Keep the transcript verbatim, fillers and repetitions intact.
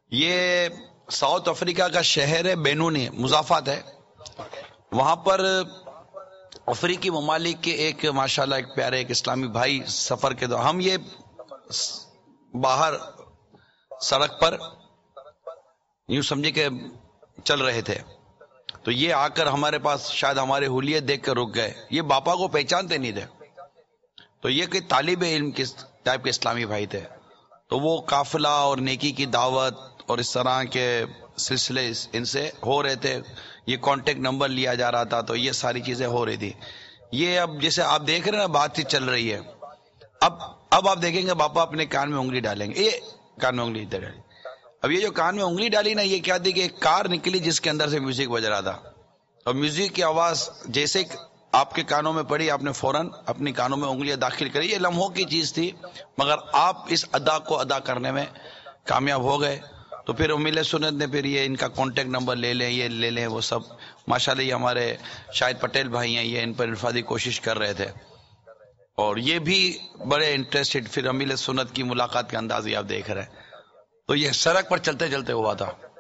یہ South Africa کا شہر ہے بینونی، مضافات ہے وہاں پر. افریقی ممالک کے ایک ماشاءاللہ ایک پیارے ایک اسلامی بھائی سفر کے دور ہم یہ باہر سڑک پر یوں سمجھے کہ چل رہے تھے تو یہ آ کر ہمارے پاس شاید ہمارے حلیے دیکھ کر رک گئے. یہ باپا کو پہچانتے نہیں تھے تو یہ کہ طالب علم کس ٹائپ کے اسلامی بھائی تھے. تو وہ قافلہ اور نیکی کی دعوت اور اس طرح کے سلسلے ان سے ہو رہے تھے. یہ کانٹیکٹ نمبر لیا جا رہا تھا تو یہ ساری چیزیں ہو رہی تھی. یہ اب جیسے آپ دیکھ رہے ہیں نا بات چیت چل رہی ہے. اب اب آپ دیکھیں گے باپا اپنے کان میں انگلی ڈالیں گے. یہ کان میں انگلی ڈالیں. اب یہ جو کان میں انگلی ڈالی نا یہ کیا تھی کہ ایک کار نکلی جس کے اندر سے میوزک بج رہا تھا اور میوزک کی آواز جیسے آپ کے کانوں میں پڑی آپ نے فوراً اپنی کانوں میں انگلیاں داخل کری. یہ لمحوں کی چیز تھی مگر آپ اس ادا کو ادا کرنے میں کامیاب ہو گئے. تو پھر امیل سنت نے پھر یہ ان کا کانٹیکٹ نمبر لے لیں یہ لے لیں وہ سب ماشاءاللہ یہ ہمارے شاہد پٹیل بھائی ہیں یہ ان پر انفرادی کوشش کر رہے تھے اور یہ بھی بڑے انٹرسٹڈ. پھر امیل سنت کی ملاقات کا انداز یہ آپ دیکھ رہے ہیں. تو یہ سڑک پر چلتے چلتے ہوا تھا.